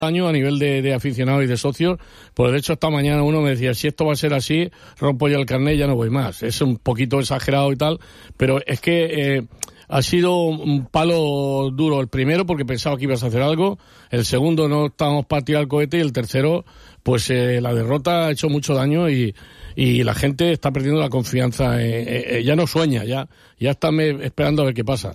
año a nivel de aficionados y de socios. Pues de hecho esta mañana uno me decía, si esto va a ser así, rompo ya el carnet y ya no voy más. Es un poquito exagerado y tal, pero es que ha sido un palo duro el primero porque pensaba que ibas a hacer algo, el segundo no estábamos para tirar el cohete y el tercero pues la derrota ha hecho mucho daño y la gente está perdiendo la confianza, ya no sueña, ya está esperando a ver qué pasa.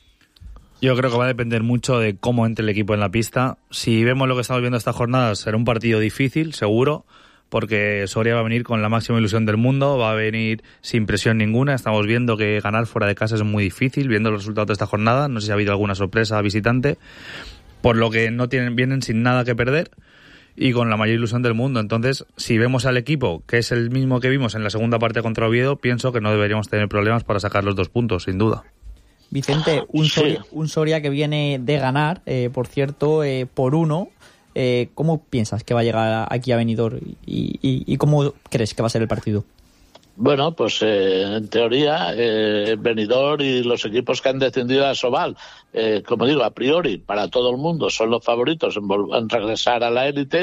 Yo creo que va a depender mucho de cómo entre el equipo en la pista. Si vemos lo que estamos viendo esta jornada, será un partido difícil, seguro, porque Soria va a venir con la máxima ilusión del mundo, va a venir sin presión ninguna. Estamos viendo que ganar fuera de casa es muy difícil, viendo los resultados de esta jornada. No sé si ha habido alguna sorpresa visitante, por lo que vienen sin nada que perder y con la mayor ilusión del mundo. Entonces, si vemos al equipo, que es el mismo que vimos en la segunda parte contra Oviedo, pienso que no deberíamos tener problemas para sacar los 2 puntos, sin duda. Vicente, un Soria que viene de ganar, por cierto, por 1. ¿Cómo piensas que va a llegar aquí a Benidorm y cómo crees que va a ser el partido? Bueno, pues en teoría Benidorm y los equipos que han descendido a Sobal, como digo, a priori para todo el mundo son los favoritos en regresar a la élite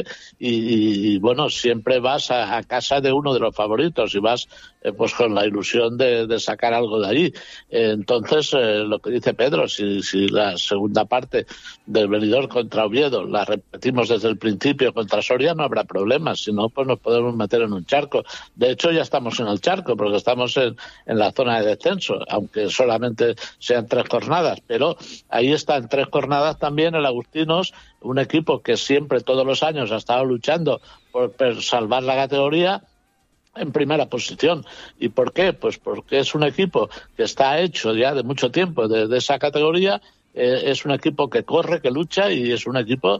y bueno, siempre vas a casa de uno de los favoritos y vas pues con la ilusión de sacar algo de allí. Entonces, lo que dice Pedro, si la segunda parte del Benidorm contra Oviedo la repetimos desde el principio contra Soria, no habrá problemas, si no, pues nos podemos meter en un charco. De hecho, ya estamos en el charco, porque estamos en la zona de descenso, aunque solamente sean 3 jornadas, pero ahí está en 3 jornadas también el Agustinos, un equipo que siempre, todos los años, ha estado luchando por salvar la categoría en primera posición. ¿Y por qué? Pues porque es un equipo que está hecho ya de mucho tiempo de esa categoría, es un equipo que corre, que lucha y es un equipo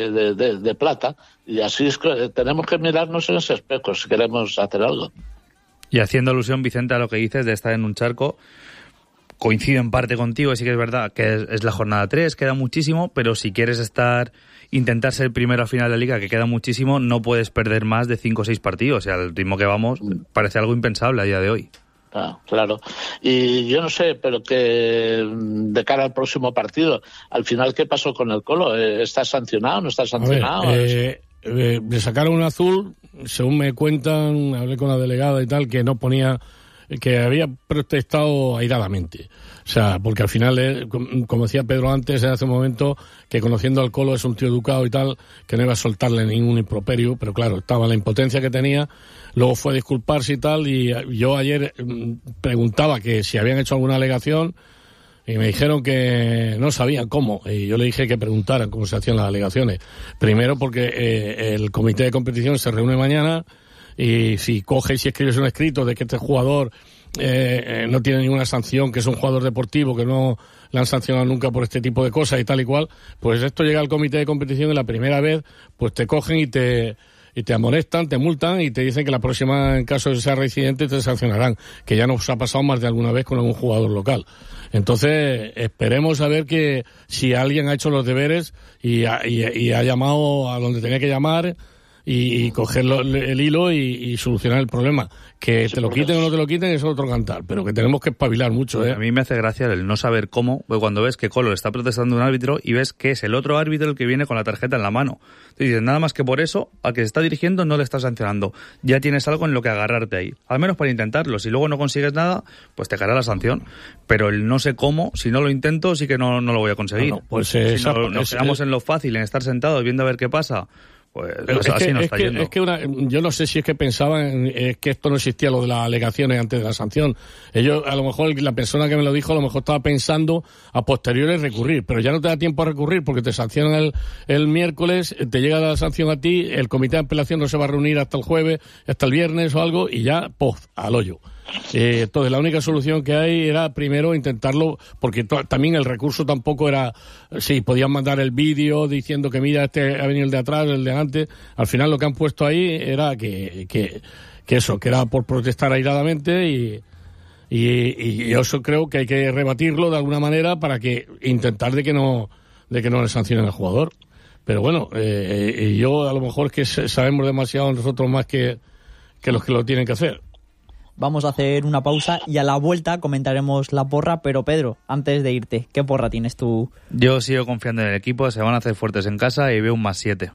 de plata. Y así es que tenemos que mirarnos en ese espejo si queremos hacer algo. Y haciendo alusión, Vicente, a lo que dices de estar en un charco, coincido en parte contigo, sí que es verdad que es la jornada 3, queda muchísimo, pero si quieres intentar ser primero al final de la liga, que queda muchísimo, no puedes perder más de 5 o 6 partidos. O sea, al ritmo que vamos, parece algo impensable a día de hoy. Claro. Y yo no sé, pero que de cara al próximo partido, al final, ¿qué pasó con el Colo? ¿Está sancionado? ¿No está sancionado? Le sacaron un azul, según me cuentan, hablé con la delegada y tal, que no ponía, que había protestado airadamente. O sea, porque al final, como decía Pedro antes, hace un momento, que conociendo al Colo es un tío educado y tal, que no iba a soltarle ningún improperio, pero claro, estaba la impotencia que tenía, luego fue a disculparse y tal, y yo ayer preguntaba que si habían hecho alguna alegación, y me dijeron que no sabían cómo, y yo le dije que preguntaran cómo se hacían las alegaciones. Primero porque el comité de competición se reúne mañana, y si coges y escribes un escrito de que este jugador no tiene ninguna sanción, que es un jugador deportivo, que no le han sancionado nunca por este tipo de cosas y tal y cual, pues esto llega al comité de competición y la primera vez pues te cogen y te amonestan, te multan y te dicen que la próxima, en caso de ser reincidente, te sancionarán, que ya nos ha pasado más de alguna vez con algún jugador local. Entonces, esperemos a ver que si alguien ha hecho los deberes y ha llamado a donde tenía que llamar y coger el hilo y solucionar el problema. Que te lo quiten o no te lo quiten es otro cantar, pero que tenemos que espabilar mucho, ¿eh? A mí me hace gracia el no saber cómo, porque cuando ves que Colo le está protestando a un árbitro y ves que es el otro árbitro el que viene con la tarjeta en la mano. Te dices, nada más que por eso, al que se está dirigiendo no le estás sancionando. Ya tienes algo en lo que agarrarte ahí. Al menos para intentarlo. Si luego no consigues nada, pues te caerá la sanción. Pero el no sé cómo, si no lo intento, sí que no lo voy a conseguir. Pues si nos quedamos en lo fácil, en estar sentados viendo a ver qué pasa, pues así nos está yendo. Yo no sé si es que pensaban que esto no existía, lo de las alegaciones antes de la sanción. Ellos, a lo mejor, la persona que me lo dijo, a lo mejor estaba pensando a posteriores recurrir, pero ya no te da tiempo a recurrir porque te sancionan el miércoles, te llega la sanción a ti, el comité de apelación no se va a reunir hasta el jueves, hasta el viernes o algo, y ya, al hoyo. Entonces la única solución que hay era primero intentarlo, porque también el recurso tampoco era, sí, podían mandar el vídeo diciendo que mira, este ha venido el de atrás, el de delante. Al final lo que han puesto ahí era que era por protestar airadamente y yo eso creo que hay que rebatirlo de alguna manera para que intentar de que no le sancionen al jugador. Pero bueno, yo a lo mejor es que sabemos demasiado nosotros más que los que lo tienen que hacer. Vamos a hacer una pausa y a la vuelta comentaremos la porra, pero Pedro, antes de irte, ¿qué porra tienes tú? Yo sigo confiando en el equipo, se van a hacer fuertes en casa y veo un +7.